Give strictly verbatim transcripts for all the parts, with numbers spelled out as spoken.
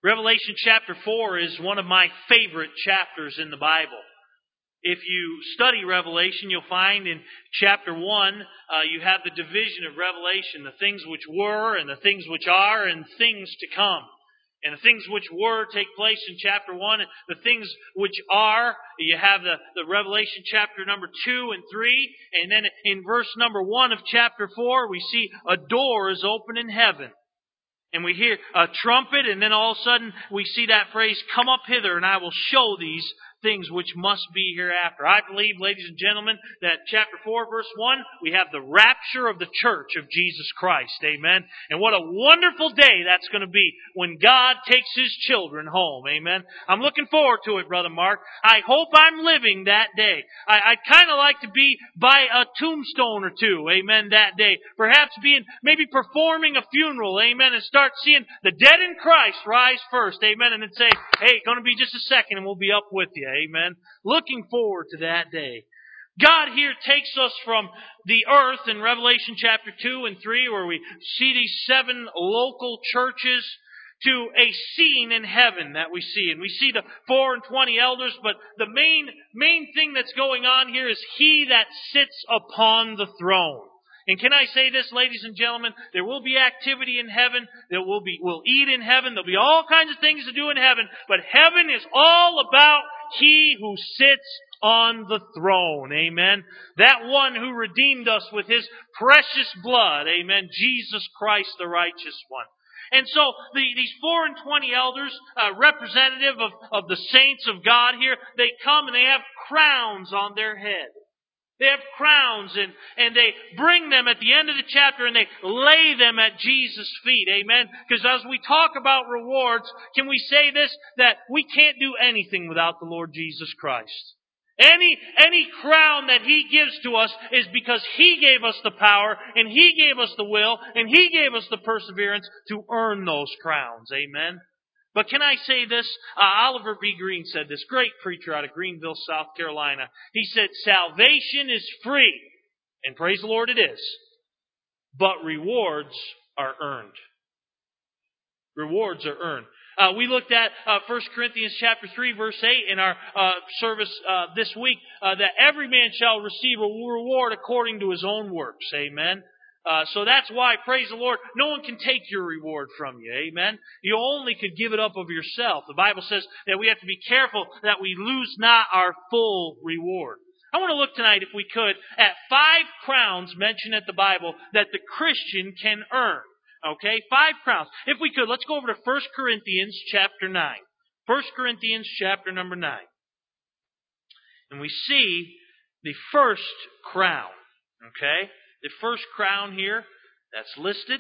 Revelation chapter four is one of my favorite chapters in the Bible. If you study Revelation, you'll find in chapter one, uh, you have the division of Revelation, the things which were and the things which are and things to come. And the things which were take place in chapter one. The things which are, you have the, the Revelation chapter number two and three. And then in verse number one of chapter four, we see a door is open in heaven. And we hear a trumpet, and then all of a sudden we see that phrase, "Come up hither, and I will show these things which must be hereafter." I believe, ladies and gentlemen, that chapter four, verse one, we have the rapture of the church of Jesus Christ. Amen. And what a wonderful day that's going to be when God takes His children home. Amen. I'm looking forward to it, Brother Mark. I hope I'm living that day. I, I'd kind of like to be by a tombstone or two. Amen. That day. Perhaps being, maybe performing a funeral. Amen. And start seeing the dead in Christ rise first. Amen. And then say, "Hey, going to be just a second and we'll be up with you." Amen. Looking forward to that day. God here takes us from the earth in Revelation chapter two and three, where we see these seven local churches, to a scene in heaven that we see. And we see the four and twenty elders, but the main, main thing that's going on here is He that sits upon the throne. And can I say this, ladies and gentlemen? There will be activity in heaven. There will be, we'll eat in heaven. There'll be all kinds of things to do in heaven. But heaven is all about He who sits on the throne. Amen. That one who redeemed us with His precious blood. Amen. Jesus Christ, the righteous one. And so the, these four and twenty elders, uh, representative of, of the saints of God here, they come and they have crowns on their head. They have crowns, and, and they bring them at the end of the chapter and they lay them at Jesus' feet. Amen? Because as we talk about rewards, can we say this? That we can't do anything without the Lord Jesus Christ. Any, any crown that He gives to us is because He gave us the power, and He gave us the will, and He gave us the perseverance to earn those crowns. Amen? But can I say this? Uh, Oliver B. Green said this, great preacher out of Greenville, South Carolina. He said, "Salvation is free," and praise the Lord it is, "but rewards are earned." Rewards are earned. Uh, we looked at uh, First Corinthians chapter three, verse eight in our uh, service uh, this week, uh, that every man shall receive a reward according to his own works. Amen. Uh, so that's why, praise the Lord, no one can take your reward from you. Amen. You only could give it up of yourself. The Bible says that we have to be careful that we lose not our full reward. I want to look tonight, if we could, at five crowns mentioned at the Bible that the Christian can earn. Okay, five crowns. If we could, let's go over to First Corinthians chapter nine. First Corinthians chapter number nine. And we see the first crown. Okay? The first crown here that's listed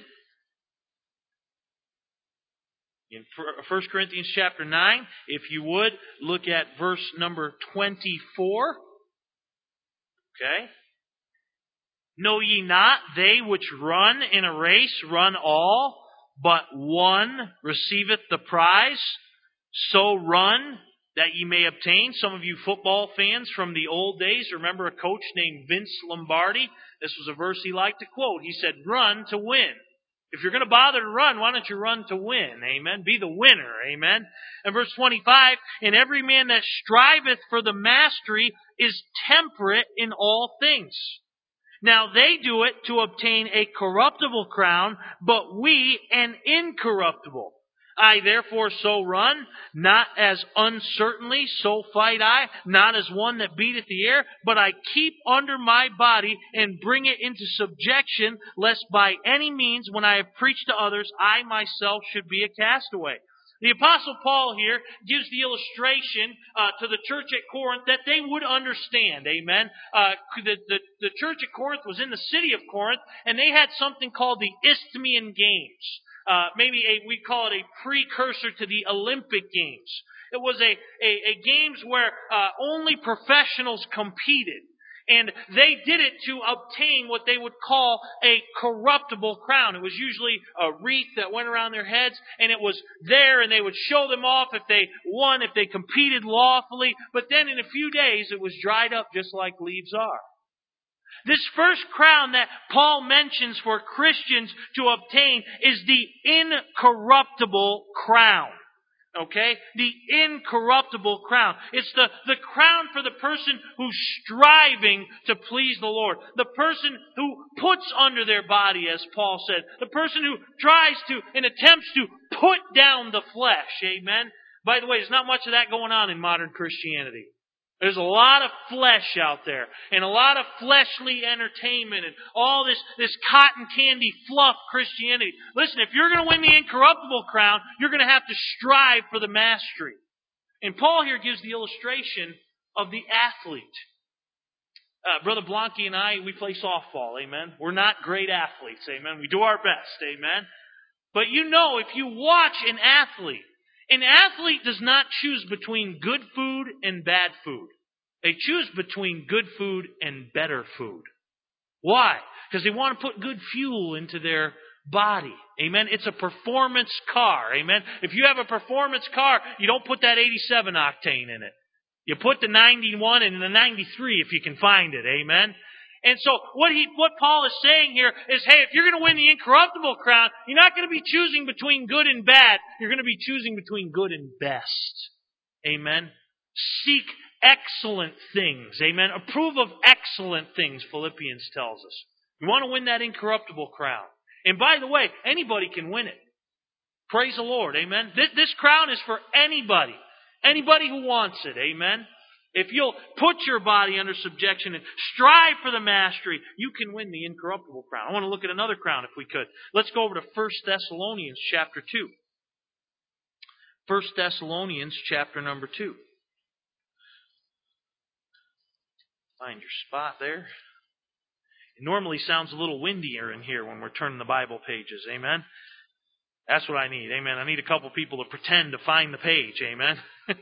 in First Corinthians chapter nine. If you would, look at verse number twenty-four. Okay. "Know ye not, they which run in a race run all, but one receiveth the prize? So run that ye may obtain." Some of you football fans from the old days remember a coach named Vince Lombardi. This was a verse he liked to quote. He said, "Run to win." If you're going to bother to run, why don't you run to win? Amen. Be the winner. Amen. And verse twenty-five, "And every man that striveth for the mastery is temperate in all things. Now they do it to obtain a corruptible crown, but we an incorruptible. I therefore so run, not as uncertainly, so fight I, not as one that beateth the air, but I keep under my body and bring it into subjection, lest by any means, when I have preached to others, I myself should be a castaway." The Apostle Paul here gives the illustration uh, to the church at Corinth that they would understand. Amen. Uh, the, the, the church at Corinth was in the city of Corinth, and they had something called the Isthmian Games. Uh, maybe a, we call it a precursor to the Olympic Games. It was a, a, a games where uh, only professionals competed. And they did it to obtain what they would call a corruptible crown. It was usually a wreath that went around their heads, and it was there, and they would show them off if they won, if they competed lawfully. But then in a few days, it was dried up just like leaves are. This first crown that Paul mentions for Christians to obtain is the incorruptible crown. Okay? The incorruptible crown. It's the, the crown for the person who's striving to please the Lord. The person who puts under their body, as Paul said. The person who tries to and attempts to put down the flesh. Amen? By the way, there's not much of that going on in modern Christianity. There's a lot of flesh out there, and a lot of fleshly entertainment, and all this, this cotton candy fluff Christianity. Listen, if you're going to win the incorruptible crown, you're going to have to strive for the mastery. And Paul here gives the illustration of the athlete. Uh, Brother Blanky and I, we play softball, amen? We're not great athletes, amen? We do our best, amen? But you know, if you watch an athlete, an athlete does not choose between good food and bad food. They choose between good food and better food. Why? Because they want to put good fuel into their body. Amen? It's a performance car. Amen? If you have a performance car, you don't put that eighty-seven octane in it. You put the ninety-one and the ninety-three if you can find it. Amen? And so what he, what Paul is saying here is, hey, if you're going to win the incorruptible crown, you're not going to be choosing between good and bad. You're going to be choosing between good and best. Amen? Seek excellent things. Amen? Approve of excellent things, Philippians tells us. You want to win that incorruptible crown. And by the way, anybody can win it. Praise the Lord. Amen? This, this crown is for anybody. Anybody who wants it. Amen? If you'll put your body under subjection and strive for the mastery, you can win the incorruptible crown. I want to look at another crown if we could. Let's go over to First Thessalonians chapter two. First Thessalonians chapter number two. Find your spot there. It normally sounds a little windier in here when we're turning the Bible pages. Amen? That's what I need. Amen. I need a couple people to pretend to find the page. Amen?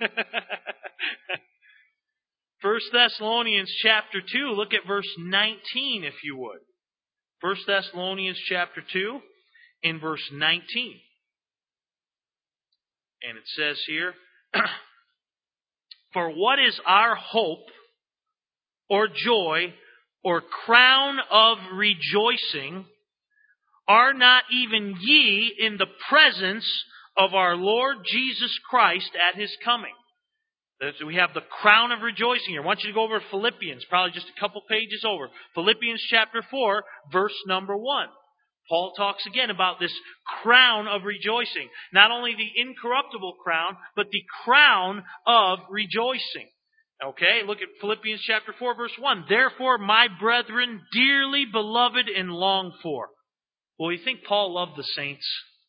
First Thessalonians chapter two, look at verse nineteen if you would. First Thessalonians chapter two in verse nineteen. And it says here, for what is our hope or joy or crown of rejoicing? Are not even ye in the presence of our Lord Jesus Christ at His coming? So we have the crown of rejoicing here. I want you to go over to Philippians, probably just a couple pages over. Philippians chapter four, verse number one. Paul talks again about this crown of rejoicing. Not only the incorruptible crown, but the crown of rejoicing. Okay, look at Philippians chapter four, verse one. Therefore, my brethren, dearly beloved and longed for. Well, you think Paul loved the saints?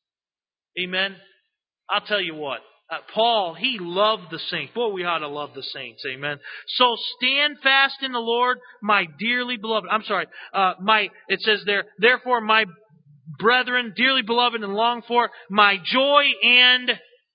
Amen? I'll tell you what. Uh, Paul, he loved the saints. Boy, we ought to love the saints. Amen. So stand fast in the Lord, my dearly beloved. I'm sorry. Uh, my, it says there, therefore my brethren, dearly beloved and longed for, my joy and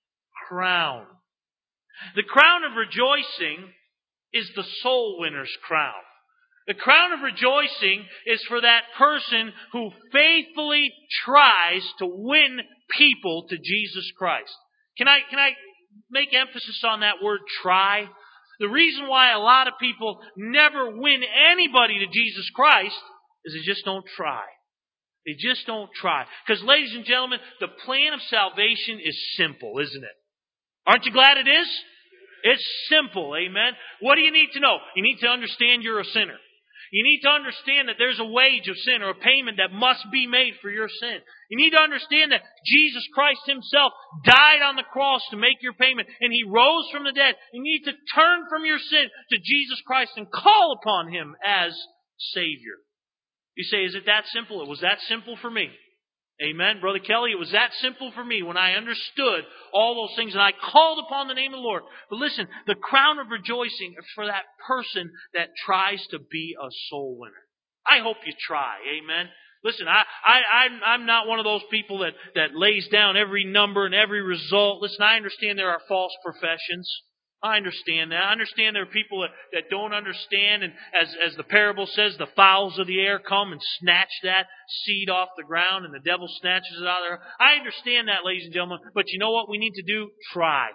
crown. The crown of rejoicing is the soul winner's crown. The crown of rejoicing is for that person who faithfully tries to win people to Jesus Christ. Can I, can I make emphasis on that word try? The reason why a lot of people never win anybody to Jesus Christ is they just don't try. They just don't try. Because, ladies and gentlemen, the plan of salvation is simple, isn't it? Aren't you glad it is? It's simple, amen? What do you need to know? You need to understand you're a sinner. You need to understand that there's a wage of sin or a payment that must be made for your sin. You need to understand that Jesus Christ Himself died on the cross to make your payment and He rose from the dead. You need to turn from your sin to Jesus Christ and call upon Him as Savior. You say, is it that simple? It was that simple for me. Amen. Brother Kelly, it was that simple for me when I understood all those things and I called upon the name of the Lord. But listen, the crown of rejoicing is for that person that tries to be a soul winner. I hope you try. Amen. Listen, I, I, I'm, I'm not one of those people that, that lays down every number and every result. Listen, I understand there are false professions. I understand that. I understand there are people that, that don't understand, and as, as the parable says, the fowls of the air come and snatch that seed off the ground, and the devil snatches it out of there. I understand that, ladies and gentlemen, but you know what we need to do? Try.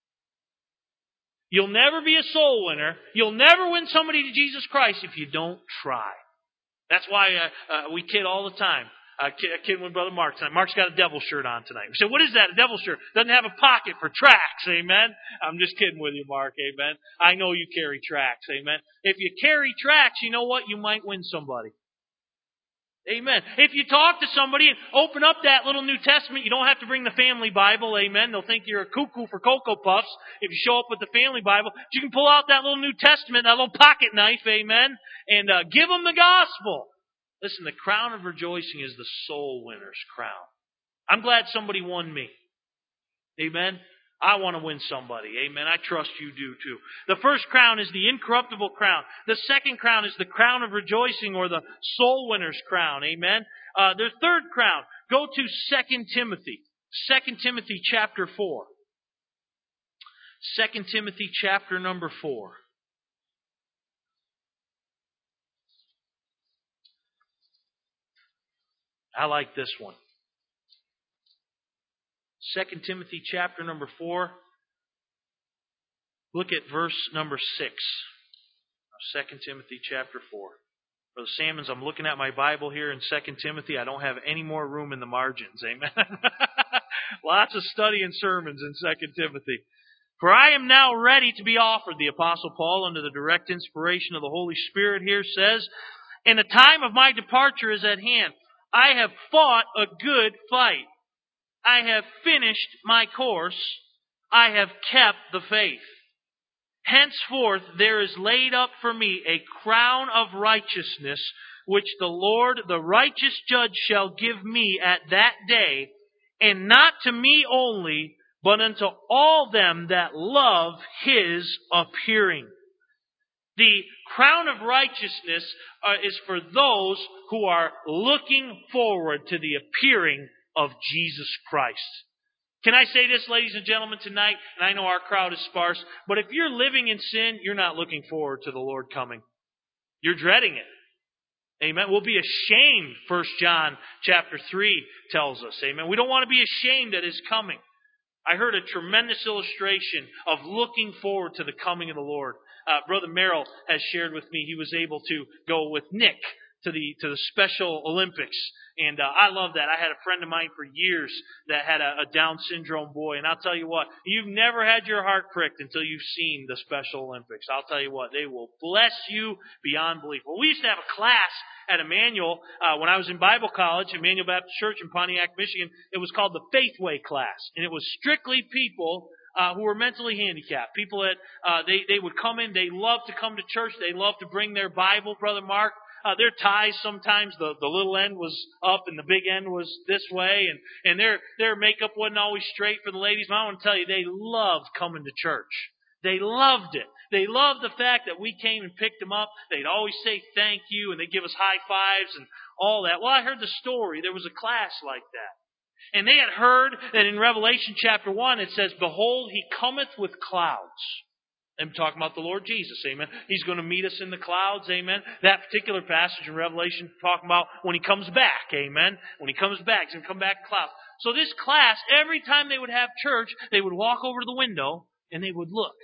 You'll never be a soul winner. You'll never win somebody to Jesus Christ if you don't try. That's why uh, uh, we kid all the time. Uh, kidding with Brother Mark tonight. Mark's got a devil shirt on tonight. We said, what is that? A devil shirt. Doesn't have a pocket for tracts. Amen. I'm just kidding with you, Mark. Amen. I know you carry tracts. Amen. If you carry tracts, you know what? You might win somebody. Amen. If you talk to somebody and open up that little New Testament, you don't have to bring the family Bible. Amen. They'll think you're a cuckoo for Cocoa Puffs if you show up with the family Bible. But you can pull out that little New Testament, that little pocket knife. Amen. And uh, give them the gospel. Listen, the crown of rejoicing is the soul winner's crown. I'm glad somebody won me. Amen. I want to win somebody. Amen. I trust you do too. The first crown is the incorruptible crown. The second crown is the crown of rejoicing, or the soul winner's crown. Amen. Uh, the third crown, go to Second Timothy. Second Timothy chapter four. Second Timothy chapter number four. I like this one. Second Timothy chapter number four. Look at verse number six. Second Timothy chapter four. Brother Sammons, I'm looking at my Bible here in Second Timothy. I don't have any more room in the margins. Amen. Lots of study and sermons in Second Timothy. For I am now ready to be offered, the Apostle Paul, under the direct inspiration of the Holy Spirit here says, and the time of my departure is at hand. I have fought a good fight. I have finished my course. I have kept the faith. Henceforth there is laid up for me a crown of righteousness, which the Lord, the righteous judge, shall give me at that day, and not to me only, but unto all them that love His appearing. The crown of righteousness uh, is for those who are looking forward to the appearing of Jesus Christ. Can I say this, ladies and gentlemen, tonight? And I know our crowd is sparse, but if you're living in sin, you're not looking forward to the Lord coming. You're dreading it. Amen. We'll be ashamed, First John chapter three tells us. Amen. We don't want to be ashamed at His coming. I heard a tremendous illustration of looking forward to the coming of the Lord. Uh, Brother Merrill has shared with me he was able to go with Nick to the to the Special Olympics. And uh, I love that. I had a friend of mine for years that had a, a Down syndrome boy. And I'll tell you what, you've never had your heart pricked until you've seen the Special Olympics. I'll tell you what, they will bless you beyond belief. Well, we used to have a class at Emmanuel uh, when I was in Bible college, Emmanuel Baptist Church in Pontiac, Michigan. It was called the Faithway class. And it was strictly people Uh, who were mentally handicapped. People that uh, they, they would come in, they love to come to church, they love to bring their Bible, Brother Mark. Uh, their ties sometimes, the, the little end was up and the big end was this way, and, and their their makeup wasn't always straight for the ladies. But I want to tell you, they loved coming to church. They loved it. They loved the fact that we came and picked them up. They'd always say thank you, and they'd give us high fives and all that. Well, I heard the story. There was a class like that. And they had heard that in Revelation chapter one it says, behold, He cometh with clouds. I'm talking about the Lord Jesus, amen. He's going to meet us in the clouds, amen. That particular passage in Revelation talking about when He comes back, amen. When He comes back, He's going to come back in clouds. So this class, every time they would have church, they would walk over to the window and they would look.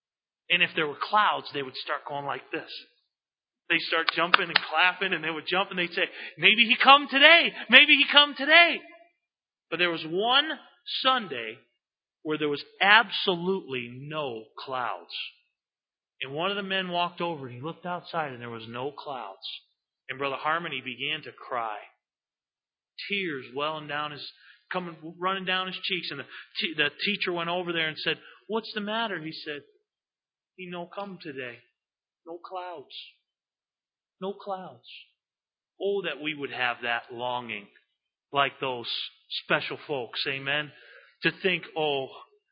And if there were clouds, they would start going like this. They'd start jumping and clapping, and they would jump and they'd say, maybe He come today. Maybe He come today. But there was one Sunday where there was absolutely no clouds. And one of the men walked over and he looked outside and there was no clouds. And Brother Harmony began to cry. Tears welling down his, coming, running down his cheeks. And the, t- the teacher went over there and said, what's the matter? He said, He no come today. No clouds. No clouds. Oh, that we would have that longing like those special folks, amen, to think, oh, oh,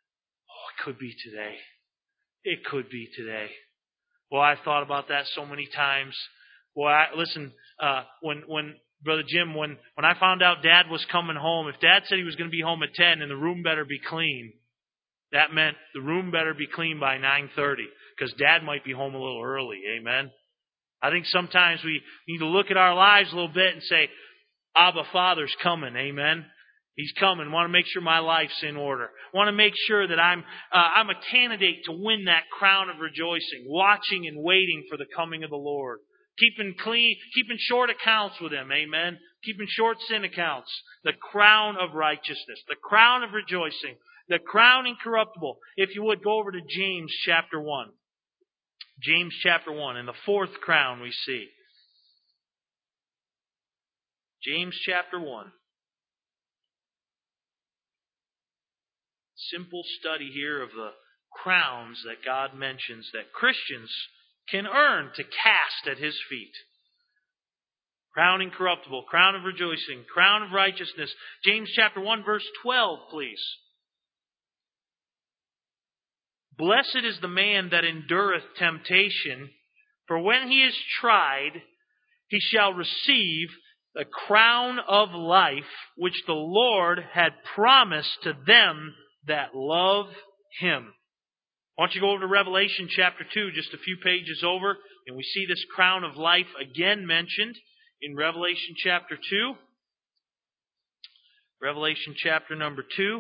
it could be today. It could be today. Well, I've thought about that so many times. Well, I, listen, uh, when when Brother Jim, when, when I found out Dad was coming home, if Dad said he was going to be home at ten and the room better be clean, that meant the room better be clean by nine thirty, because Dad might be home a little early, amen. I think sometimes we need to look at our lives a little bit and say, Abba Father's coming, amen. He's coming. Want to make sure my life's in order. Want to make sure that I'm uh, I'm a candidate to win that crown of rejoicing, watching and waiting for the coming of the Lord. Keeping clean, keeping short accounts with Him, amen. keeping short sin accounts, the crown of righteousness, the crown of rejoicing, the crown incorruptible. If you would, go over to James chapter one. James chapter one, and the fourth crown we see. James chapter one. Simple study here of the crowns that God mentions that Christians can earn to cast at His feet. Crown incorruptible, crown of rejoicing, crown of righteousness. James chapter one, verse twelve, please. Blessed is the man that endureth temptation, for when he is tried, he shall receive the crown of life, which the Lord had promised to them that love Him. Why don't you go over to Revelation chapter two, just a few pages over, and we see this crown of life again mentioned in Revelation chapter two. Revelation chapter number two.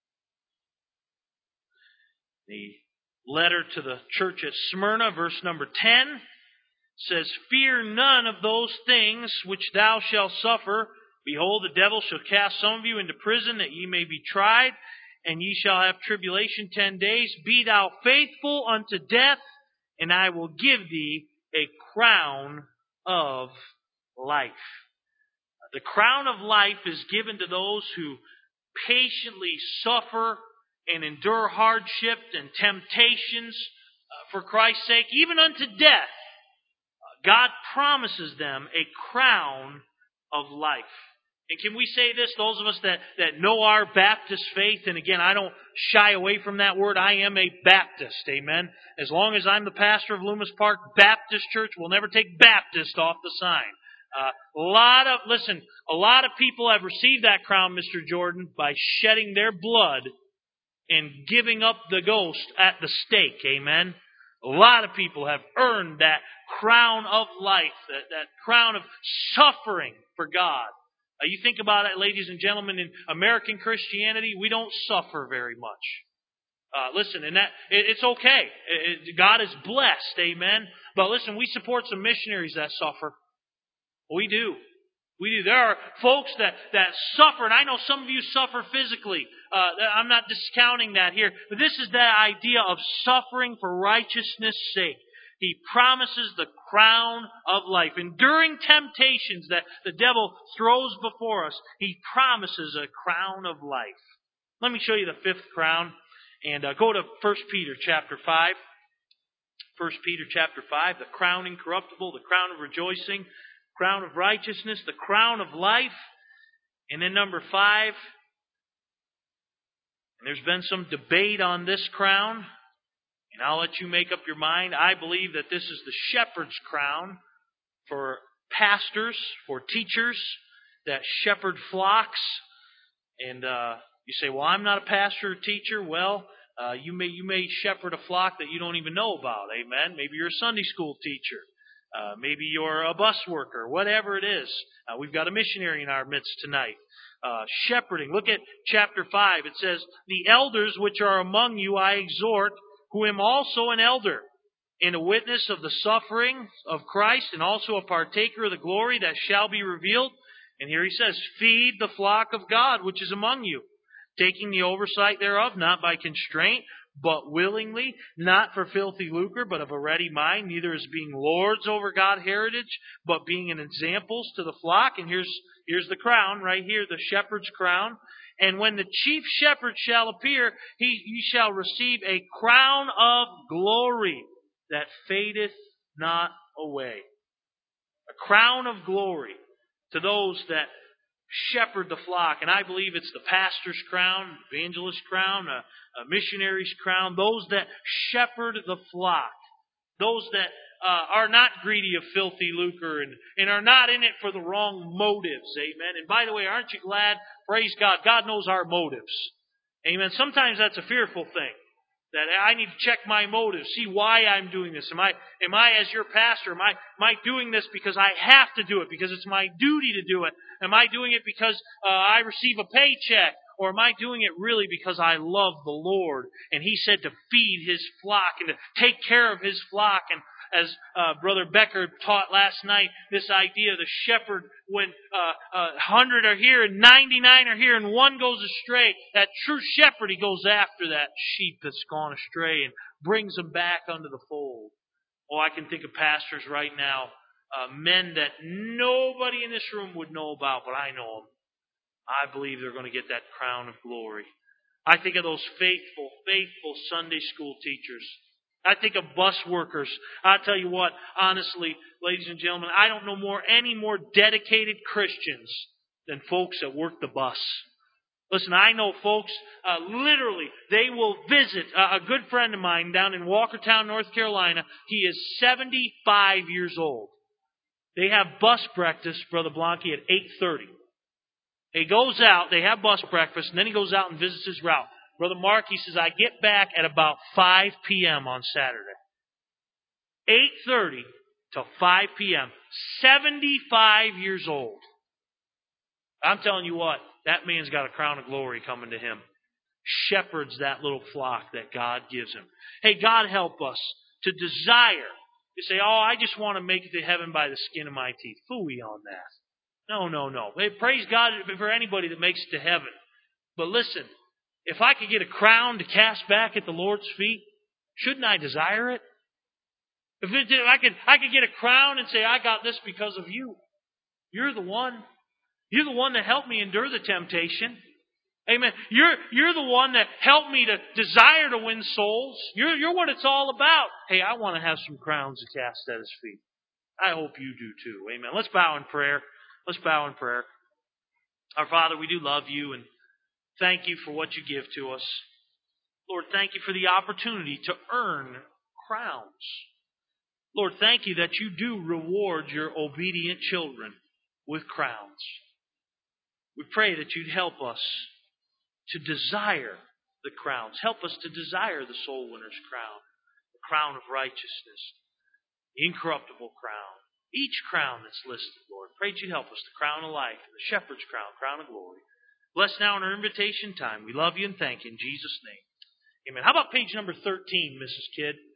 The letter to the church at Smyrna, verse number ten, says, Fear none of those things which thou shalt suffer. Behold, the devil shall cast some of you into prison, that ye may be tried, and ye shall have tribulation ten days. Be thou faithful unto death, and I will give thee a crown of life. The crown of life is given to those who patiently suffer and endure hardship and temptations for Christ's sake, even unto death. God promises them a crown of life. And can we say this, those of us that, that know our Baptist faith, and again, I don't shy away from that word, I am a Baptist, amen? As long as I'm the pastor of Loomis Park Baptist Church, we'll never take Baptist off the sign. Uh, a lot of, listen, a lot of people have received that crown, Mister Jordan, by shedding their blood and giving up the ghost at the stake, amen? A lot of people have earned that crown of life, that, that crown of suffering for God. Uh, you think about it, ladies and gentlemen, in American Christianity, we don't suffer very much. Uh, listen, and that it, it's okay. It, it, God is blessed, amen? But listen, we support some missionaries that suffer. We do. We do. There are folks that, that suffer, and I know some of you suffer physically. Uh, I'm not discounting that here. But this is that idea of suffering for righteousness' sake. He promises the crown of life. Enduring temptations that the devil throws before us, He promises a crown of life. Let me show you the fifth crown. And uh, go to First Peter chapter five. First Peter chapter five, the crown incorruptible, the crown of rejoicing, crown of righteousness, the crown of life. And then number five, and there's been some debate on this crown, and I'll let you make up your mind. I believe that this is the shepherd's crown for pastors, for teachers that shepherd flocks. And uh, you say, well, I'm not a pastor or teacher. Well, uh, you may you may shepherd a flock that you don't even know about. Amen. Maybe you're a Sunday school teacher. Uh, maybe you're a bus worker, whatever it is. Uh, we've got a missionary in our midst tonight. Uh, shepherding. Look at chapter five. It says, The elders which are among you I exhort, who am also an elder, and a witness of the suffering of Christ, and also a partaker of the glory that shall be revealed. And here he says, Feed the flock of God which is among you, taking the oversight thereof, not by constraint, but willingly, not for filthy lucre, but of a ready mind, neither as being lords over God's heritage, but being an examples to the flock. And here's here's the crown right here, the shepherd's crown. And when the chief shepherd shall appear, he, he shall receive a crown of glory that fadeth not away. A crown of glory to those that shepherd the flock. And I believe it's the pastor's crown, evangelist's crown, a, a missionary's crown, those that shepherd the flock. Those that uh, are not greedy of filthy lucre and, and are not in it for the wrong motives. Amen. And by the way, aren't you glad? Praise God. God knows our motives. Amen. Sometimes that's a fearful thing. That I need to check my motives, see why I'm doing this. Am I, am I as your pastor, am I, am I doing this because I have to do it, because it's my duty to do it? Am I doing it because uh, I receive a paycheck? Or am I doing it really because I love the Lord? And He said to feed His flock and to take care of His flock. And, as uh, Brother Becker taught last night, this idea of the shepherd, when uh, uh, one hundred are here and ninety-nine are here and one goes astray, that true shepherd, he goes after that sheep that's gone astray and brings them back under the fold. Oh, I can think of pastors right now, uh, men that nobody in this room would know about, but I know them. I believe they're going to get that crown of glory. I think of those faithful, faithful Sunday school teachers. I think of bus workers. I'll tell you what, honestly, ladies and gentlemen, I don't know more any more dedicated Christians than folks that work the bus. Listen, I know folks, uh, literally, they will visit uh, a good friend of mine down in Walkertown, North Carolina. He is seventy-five years old. They have bus breakfast, Brother Blanke, at eight thirty. He goes out, they have bus breakfast, and then he goes out and visits his route. Brother Mark, he says, I get back at about five p.m. on Saturday. eight thirty till five p.m. seventy-five years old. I'm telling you what, that man's got a crown of glory coming to him. Shepherds that little flock that God gives him. Hey, God help us to desire. You say, oh, I just want to make it to heaven by the skin of my teeth. Phooey on that. No, no, no. Hey, praise God for anybody that makes it to heaven. But listen, if I could get a crown to cast back at the Lord's feet, shouldn't I desire it? If, it, if I could, I could get a crown and say, I got this because of you. You're the one. You're the one that helped me endure the temptation. Amen. You're, you're the one that helped me to desire to win souls. You're, you're what it's all about. Hey, I want to have some crowns to cast at His feet. I hope you do too. Amen. Let's bow in prayer. Let's bow in prayer. Our Father, we do love you and thank you for what you give to us. Lord, thank you for the opportunity to earn crowns. Lord, thank you that you do reward your obedient children with crowns. We pray that you'd help us to desire the crowns. Help us to desire the soul winner's crown, the crown of righteousness, the incorruptible crown. Each crown that's listed, Lord. Pray that you'd help us, the crown of life, the shepherd's crown, crown of glory. Bless now in our invitation time. We love you and thank you in Jesus' name. Amen. How about page number thirteen, Missus Kidd?